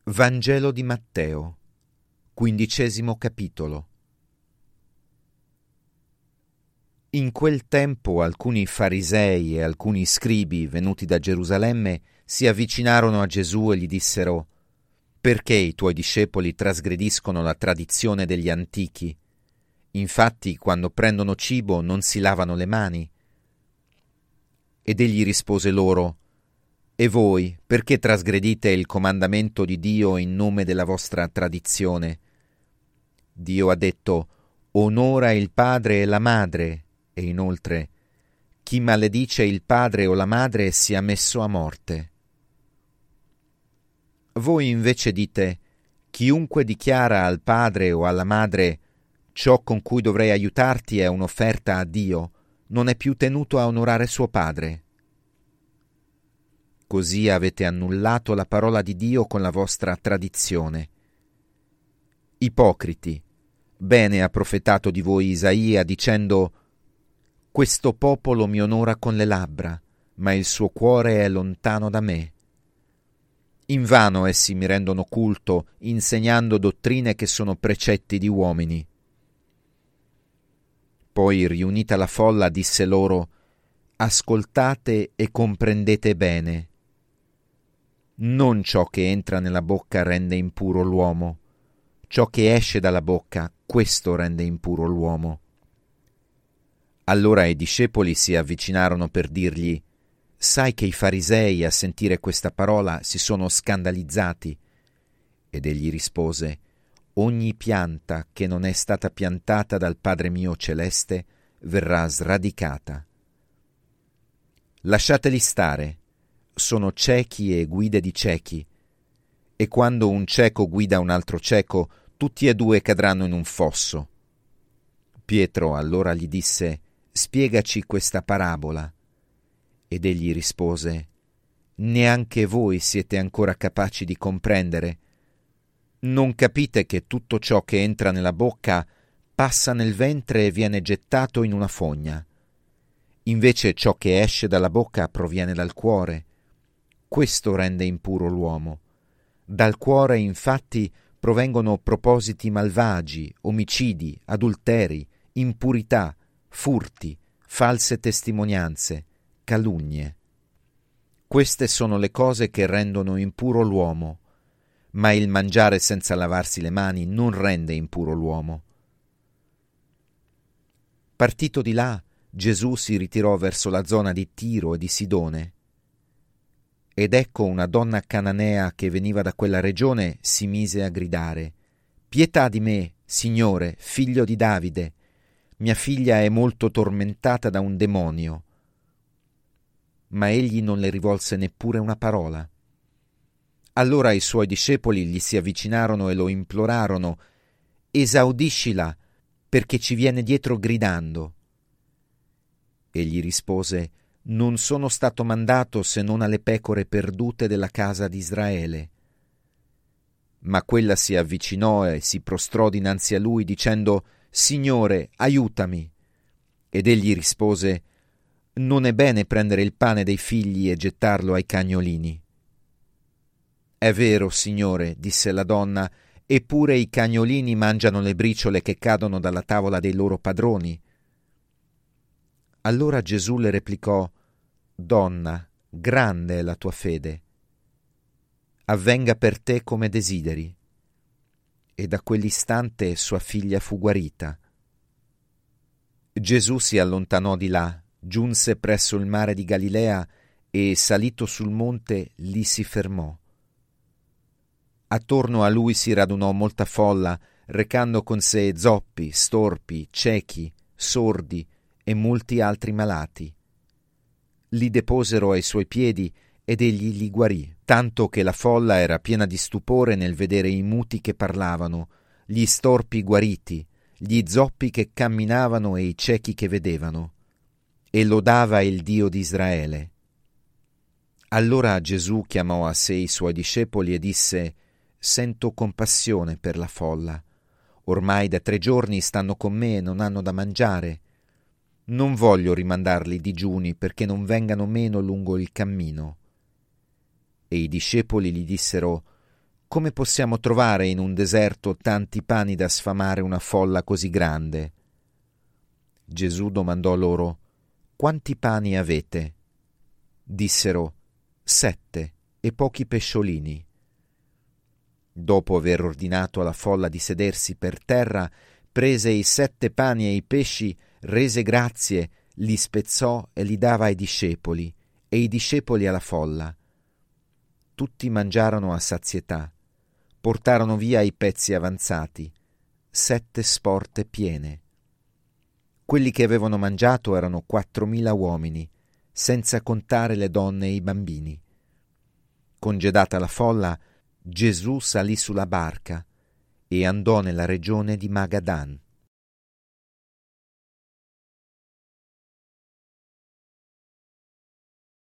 Vangelo di Matteo, 15° capitolo. In quel tempo alcuni farisei e alcuni scribi venuti da Gerusalemme si avvicinarono a Gesù e gli dissero: «Perché i tuoi discepoli trasgrediscono la tradizione degli antichi? Infatti, quando prendono cibo non si lavano le mani». Ed egli rispose loro: «E voi, perché trasgredite il comandamento di Dio in nome della vostra tradizione? Dio ha detto: onora il padre e la madre, e inoltre: chi maledice il padre o la madre sia messo a morte. Voi invece dite: chiunque dichiara al padre o alla madre ciò con cui dovrei aiutarti è un'offerta a Dio, non è più tenuto a onorare suo padre. Così avete annullato la parola di Dio con la vostra tradizione. Ipocriti, bene ha profetato di voi Isaia dicendo: questo popolo mi onora con le labbra, ma il suo cuore è lontano da me. Invano essi mi rendono culto, insegnando dottrine che sono precetti di uomini. Poi, riunita la folla, disse loro: ascoltate e comprendete bene. Non ciò che entra nella bocca rende impuro l'uomo, ciò che esce dalla bocca, questo rende impuro l'uomo. Allora i discepoli si avvicinarono per dirgli: sai che i farisei a sentire questa parola si sono scandalizzati? Ed egli rispose: ogni pianta che non è stata piantata dal Padre mio celeste verrà sradicata. Lasciateli stare, sono ciechi e guide di ciechi, e quando un cieco guida un altro cieco, tutti e due cadranno in un fosso. Pietro allora gli disse: spiegaci questa parabola. Ed egli rispose: neanche voi siete ancora capaci di comprendere? Non capite che tutto ciò che entra nella bocca passa nel ventre e viene gettato in una fogna? Invece ciò che esce dalla bocca proviene dal cuore. Questo rende impuro l'uomo. Dal cuore, infatti, provengono propositi malvagi, omicidi, adulteri, impurità, furti, false testimonianze, calunnie. Queste sono le cose che rendono impuro l'uomo, ma il mangiare senza lavarsi le mani non rende impuro l'uomo. Partito di là, Gesù si ritirò verso la zona di Tiro e di Sidone. Ed ecco una donna cananea che veniva da quella regione si mise a gridare: pietà di me, Signore, figlio di Davide, mia figlia è molto tormentata da un demonio. Ma egli non le rivolse neppure una parola. Allora i suoi discepoli gli si avvicinarono e lo implorarono: esaudiscila, perché ci viene dietro gridando. Egli rispose: non sono stato mandato se non alle pecore perdute della casa di Israele. Ma quella si avvicinò e si prostrò dinanzi a lui dicendo: Signore, aiutami. Ed egli rispose: non è bene prendere il pane dei figli e gettarlo ai cagnolini. È vero, Signore, disse la donna, eppure i cagnolini mangiano le briciole che cadono dalla tavola dei loro padroni. Allora Gesù le replicò: donna, grande è la tua fede. Avvenga per te come desideri. E da quell'istante sua figlia fu guarita. Gesù si allontanò di là, giunse presso il mare di Galilea e, salito sul monte, lì si fermò. Attorno a lui si radunò molta folla, recando con sé zoppi, storpi, ciechi, sordi e molti altri malati. Li deposero ai suoi piedi ed egli li guarì, tanto che la folla era piena di stupore nel vedere i muti che parlavano, gli storpi guariti, gli zoppi che camminavano e i ciechi che vedevano, e lodava il Dio di Israele. Allora Gesù chiamò a sé i suoi discepoli e disse: sento compassione per la folla. Ormai da 3 giorni stanno con me e non hanno da mangiare. Non voglio rimandarli digiuni perché non vengano meno lungo il cammino. E i discepoli gli dissero: come possiamo trovare in un deserto tanti pani da sfamare una folla così grande? Gesù domandò loro: quanti pani avete? Dissero: 7 e pochi pesciolini. Dopo aver ordinato alla folla di sedersi per terra, prese i 7 pani e i pesci, rese grazie, li spezzò e li dava ai discepoli, e i discepoli alla folla. Tutti mangiarono a sazietà, portarono via i pezzi avanzati, 7 sporte piene. Quelli che avevano mangiato erano 4.000 uomini, senza contare le donne e i bambini. Congedata la folla, Gesù salì sulla barca e andò nella regione di Magadan.